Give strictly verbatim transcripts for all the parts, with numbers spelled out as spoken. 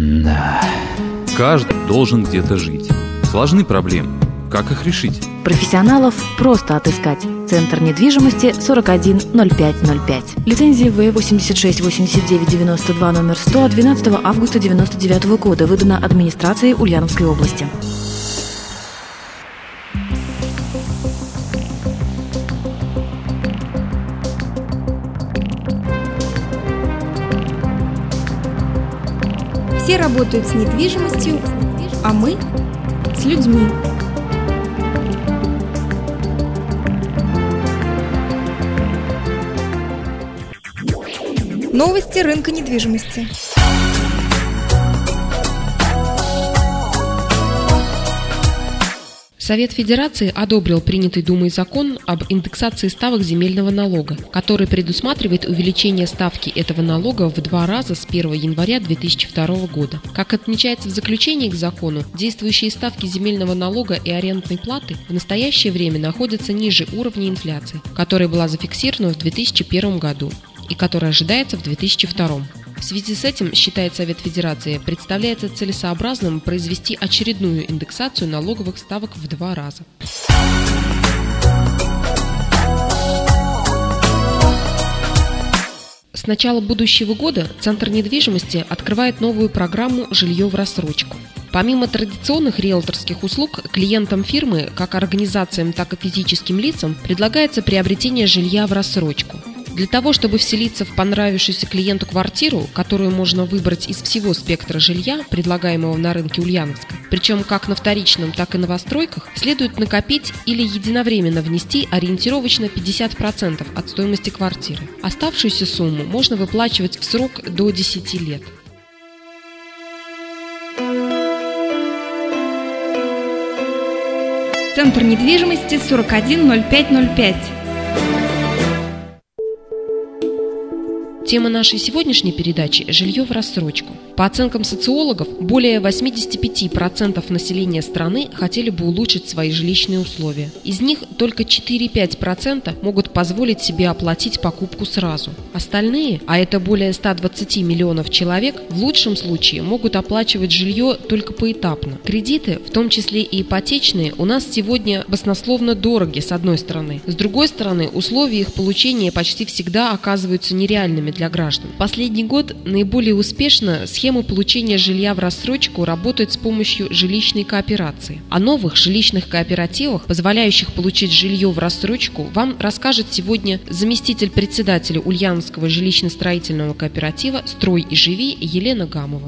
Да. Каждый должен где-то жить. Сложны проблемы. Как их решить? Профессионалов просто отыскать. Центр недвижимости сорок один ноль пять ноль пять. Лицензия В восемьдесят шесть восемьдесят девять девяносто два номер сто от двенадцатого августа девяносто девятого года. Выдана администрацией Ульяновской области. Все работают с недвижимостью, а мы с людьми. Новости рынка недвижимости. Совет Федерации одобрил принятый Думой закон об индексации ставок земельного налога, который предусматривает увеличение ставки этого налога в два раза с первого января две тысячи второго года. Как отмечается в заключении к закону, действующие ставки земельного налога и арендной платы в настоящее время находятся ниже уровня инфляции, которая была зафиксирована в две тысячи первом году и которая ожидается в две тысячи втором. В связи с этим, считает Совет Федерации, представляется целесообразным произвести очередную индексацию налоговых ставок в два раза. С начала будущего года Центр недвижимости открывает новую программу «Жилье в рассрочку». Помимо традиционных риэлторских услуг, клиентам фирмы, как организациям, так и физическим лицам, предлагается приобретение жилья в рассрочку. Для того, чтобы вселиться в понравившуюся клиенту квартиру, которую можно выбрать из всего спектра жилья, предлагаемого на рынке Ульяновска, причем как на вторичном, так и новостройках, следует накопить или единовременно внести ориентировочно пятьдесят процентов от стоимости квартиры. Оставшуюся сумму можно выплачивать в срок до десяти лет. Центр недвижимости сорок один ноль пять ноль пять. Тема нашей сегодняшней передачи – жилье в рассрочку. По оценкам социологов, более восемьдесят пять процентов населения страны хотели бы улучшить свои жилищные условия. Из них только четыре целых пять десятых процента могут позволить себе оплатить покупку сразу. Остальные, а это более ста двадцати миллионов человек, в лучшем случае могут оплачивать жилье только поэтапно. Кредиты, в том числе и ипотечные, у нас сегодня баснословно дороги с одной стороны. С другой стороны, условия их получения почти всегда оказываются нереальными для граждан. Последний год наиболее успешно схема получения жилья в рассрочку работает с помощью жилищной кооперации. О новых жилищных кооперативах, позволяющих получить жилье в рассрочку, вам расскажет сегодня заместитель председателя Ульяновского жилищно-строительного кооператива «Строй и живи» Елена Гамова.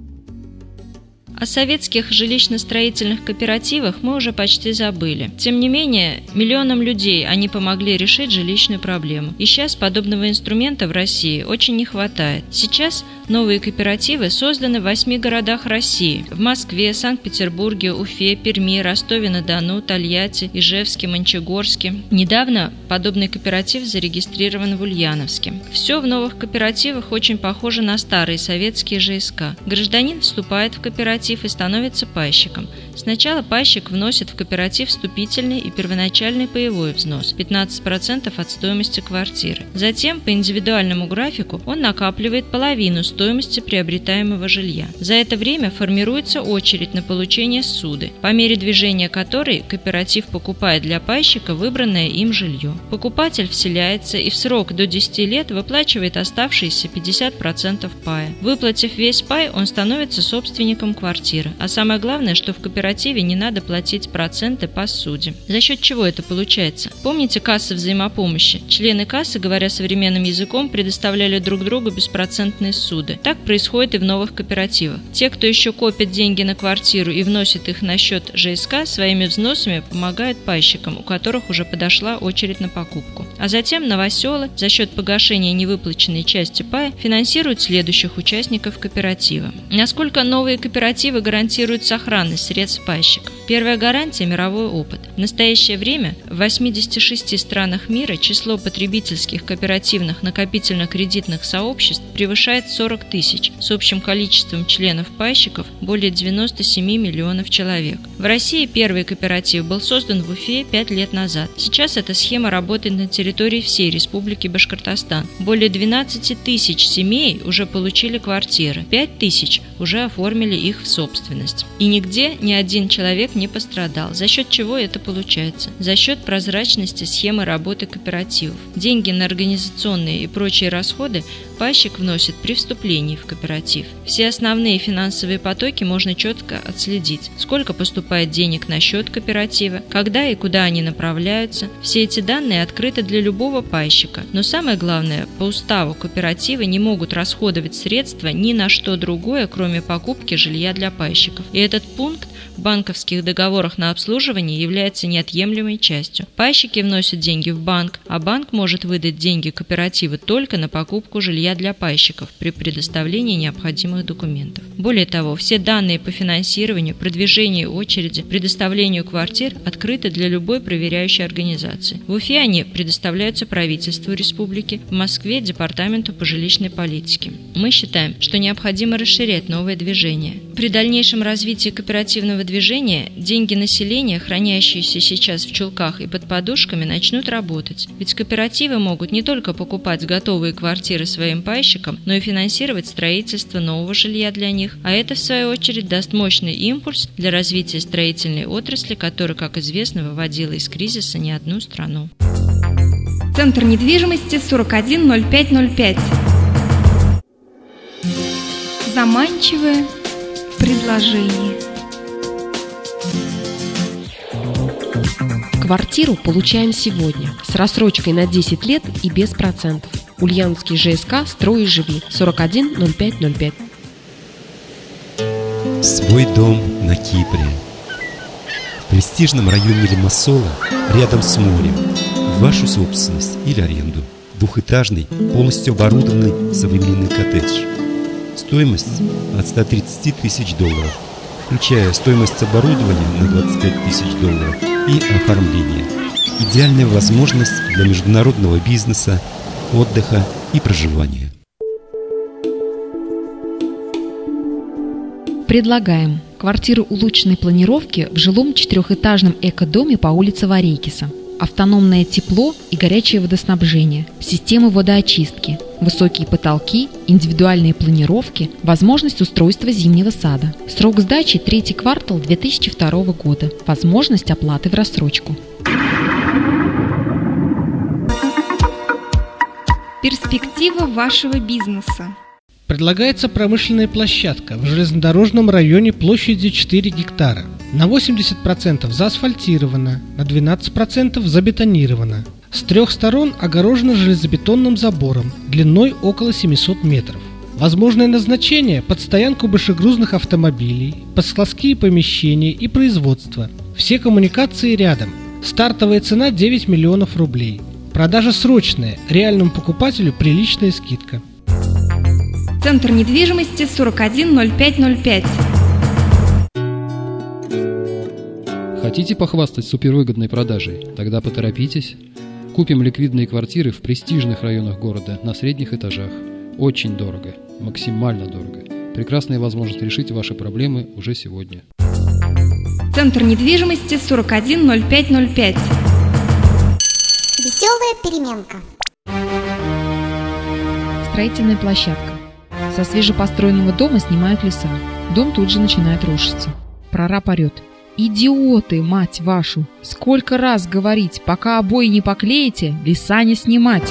О советских жилищно-строительных кооперативах мы уже почти забыли. Тем не менее, миллионам людей они помогли решить жилищную проблему. И сейчас подобного инструмента в России очень не хватает. Сейчас новые кооперативы созданы в восьми городах России: в Москве, Санкт-Петербурге, Уфе, Перми, Ростове-на-Дону, Тольятти, Ижевске, Мончегорске. Недавно подобный кооператив зарегистрирован в Ульяновске. Все в новых кооперативах очень похоже на старые советские ЖСК. Гражданин вступает в кооператив и становится пайщиком. Сначала пайщик вносит в кооператив вступительный и первоначальный паевой взнос – пятнадцать процентов от стоимости квартиры. Затем по индивидуальному графику он накапливает половину стоимости приобретаемого жилья. За это время формируется очередь на получение ссуды, по мере движения которой кооператив покупает для пайщика выбранное им жилье. Покупатель вселяется и в срок до десяти лет выплачивает оставшиеся пятьдесят процентов пая. Выплатив весь пай, он становится собственником квартиры. А самое главное, что в кооперативе не надо платить проценты по ссуде. За счет чего это получается? Помните кассы взаимопомощи? Члены кассы, говоря современным языком, предоставляли друг другу беспроцентные ссуды. Так происходит и в новых кооперативах. Те, кто еще копит деньги на квартиру и вносит их на счет ЖСК, своими взносами помогают пайщикам, у которых уже подошла очередь на покупку. А затем новоселы за счет погашения невыплаченной части пая финансируют следующих участников кооператива. Насколько новые кооперативы гарантируют сохранность средств пайщиков? Первая гарантия – мировой опыт. В настоящее время в восьмидесяти шести странах мира число потребительских кооперативных накопительно-кредитных сообществ превышает сорок тысяч, с общим количеством членов-пайщиков более девяноста семи миллионов человек. В России первый кооператив был создан в Уфе пять лет назад. Сейчас эта схема работает на территории всей Республики Башкортостан. Более двенадцати тысяч семей уже получили квартиры, пять тысяч уже оформили их в собственность. И нигде ни один человек не пострадал. За счет чего это получается? За счет прозрачности схемы работы кооперативов. Деньги на организационные и прочие расходы пайщик вносит при вступлении в кооператив. Все основные финансовые потоки можно четко отследить. Сколько поступает денег на счет кооператива, когда и куда они направляются. Все эти данные открыты для любого пайщика. Но самое главное, по уставу кооперативы не могут расходовать средства ни на что другое, кроме покупки жилья для пайщиков. И этот пункт в банковских договорах на обслуживание является неотъемлемой частью. Пайщики вносят деньги в банк, а банк может выдать деньги кооперативу только на покупку жилья для пайщиков при предоставлении необходимых документов. Более того, все данные по финансированию, продвижению очереди, предоставлению квартир открыты для любой проверяющей организации. В Уфе они предоставляются правительству республики, в Москве – Департаменту по жилищной политике. Мы считаем, что необходимо расширять новое движение. При дальнейшем развитии кооперативного движения деньги населения, хранящиеся сейчас в чулках и под подушками, начнут работать. Ведь кооперативы могут не только покупать готовые квартиры своим пайщикам, но и финансировать строительство нового жилья для них, а это в свою очередь даст мощный импульс для развития строительной отрасли, которая, как известно, выводила из кризиса не одну страну. Центр недвижимости сорок один ноль пять ноль пять. Заманчивое предложение. Квартиру получаем сегодня с рассрочкой на десять лет и без процентов. Ульяновский ЖСК «Строй и живи» сорок один ноль пять ноль пять. Свой дом на Кипре. В престижном районе Лимассола, рядом с морем, в вашу собственность или аренду. Двухэтажный, полностью оборудованный современный коттедж. Стоимость от ста тридцати тысяч долларов, включая стоимость оборудования на двадцать пять тысяч долларов и оформление. Идеальная возможность для международного бизнеса, отдыха и проживания. Предлагаем квартиры улучшенной планировки в жилом четырехэтажном экодоме по улице Варейкиса. Автономное тепло и горячее водоснабжение, системы водоочистки, высокие потолки, индивидуальные планировки, возможность устройства зимнего сада. Срок сдачи третий квартал две тысячи второго года. Возможность оплаты в рассрочку. Перспектива вашего бизнеса. Предлагается промышленная площадка в железнодорожном районе площадью четыре гектара. На восемьдесят процентов заасфальтирована, на двенадцать процентов забетонирована. С трех сторон огорожена железобетонным забором длиной около семисот метров. Возможное назначение – под стоянку большегрузных автомобилей, под складские помещения и производство. Все коммуникации рядом. Стартовая цена девять миллионов рублей. Продажа срочная, реальному покупателю приличная скидка. Центр недвижимости сорок один ноль пять ноль пять. Хотите похвастать супервыгодной продажей? Тогда поторопитесь. Купим ликвидные квартиры в престижных районах города на средних этажах. Очень дорого, максимально дорого. Прекрасная возможность решить ваши проблемы уже сегодня. Центр недвижимости сорок один ноль пять ноль пять. Веселая переменка. Строительная площадка. Со свежепостроенного дома снимают леса. Дом тут же начинает рушиться. Прораб орет: «Идиоты, мать вашу! Сколько раз говорить, пока обои не поклеите, леса не снимать!»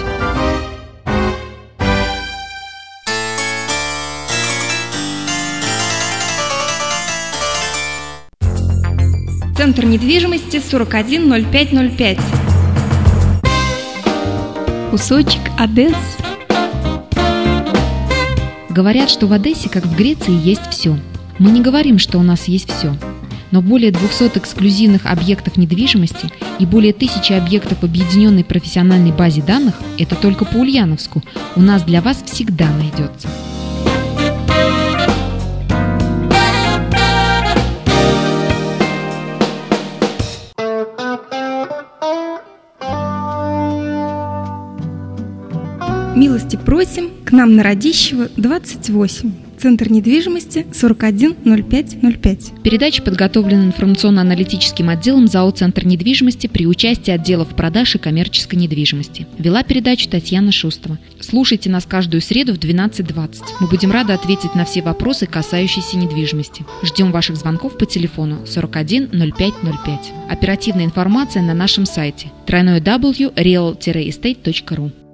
Центр недвижимости сорок один ноль пять ноль пять. Кусочек Одессы. Говорят, что в Одессе, как в Греции, есть все. Мы не говорим, что у нас есть все. Но более двухсот эксклюзивных объектов недвижимости и более тысячи объектов в объединенной профессиональной базе данных – это только по Ульяновску. У нас для вас всегда найдется. просим к нам на Радищева, двадцать восемь. Центр недвижимости сорок один ноль пять ноль пять. Передача подготовлена информационно-аналитическим отделом ЗАО «Центр недвижимости» при участии отделов продаж и коммерческой недвижимости. Вела передачу Татьяна Шустова. Слушайте нас каждую среду в двенадцать двадцать. Мы будем рады ответить на все вопросы, касающиеся недвижимости. Ждем ваших звонков по телефону сорок один ноль пять ноль пять. Оперативная информация на нашем сайте дабл ю дабл ю дабл ю точка реал эстейт точка ру.